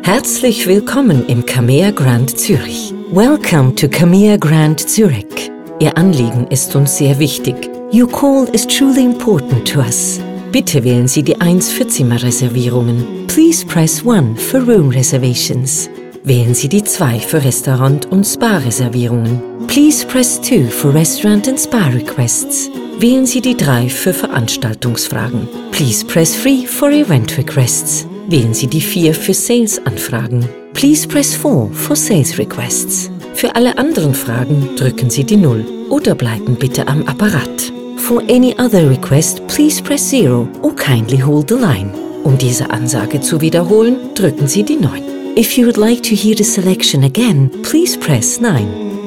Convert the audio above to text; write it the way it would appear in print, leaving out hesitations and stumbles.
Herzlich willkommen im Camea Grand Zürich. Welcome to Camea Grand Zurich. Ihr Anliegen ist uns sehr wichtig. Your call is truly important to us. Bitte wählen Sie die 1 für Zimmerreservierungen. Please press 1 for room reservations. Wählen Sie die 2 für Restaurant- und Spa-Reservierungen. Please press 2 for restaurant and spa requests. Wählen Sie die 3 für Veranstaltungsfragen. Please press 3 for event requests. Wählen Sie die 4 für Sales-Anfragen. Please press 4 for sales requests. Für alle anderen Fragen drücken Sie die 0 oder bleiben bitte am Apparat. For any other request, please press 0 or kindly hold the line. Um diese Ansage zu wiederholen, drücken Sie die 9. If you would like to hear the selection again, please press 9.